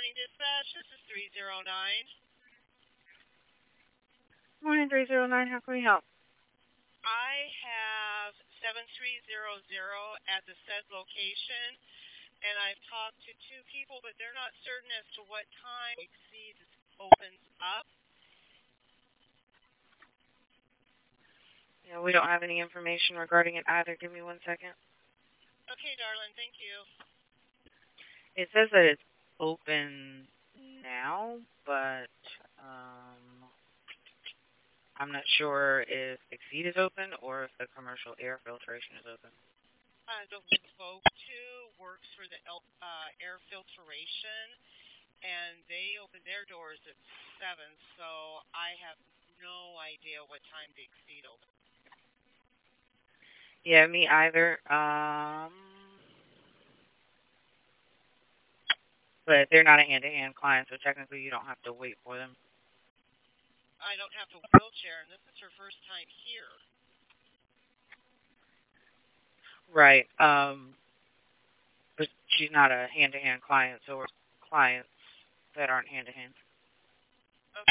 Dispatch. This is 309. Morning, 309. How can we help? I have 7300 at the said location, and I've talked to two people, but they're not certain as to what time Exceeds opens up. Yeah, we don't have any information regarding it either. Give me 1 second. Okay, darling. Thank you. It says that it's open now, but I'm not sure if Exceed is open or if the commercial air filtration is open. The spoke to works for the air filtration, and they open their doors at 7, so I have no idea what time the Exceed opens. Yeah, me either. But they're not a hand-to-hand client, so technically you don't have to wait for them. I don't have a wheelchair, and this is her first time here. Right. But she's not a hand-to-hand client, so we're clients that aren't hand-to-hand.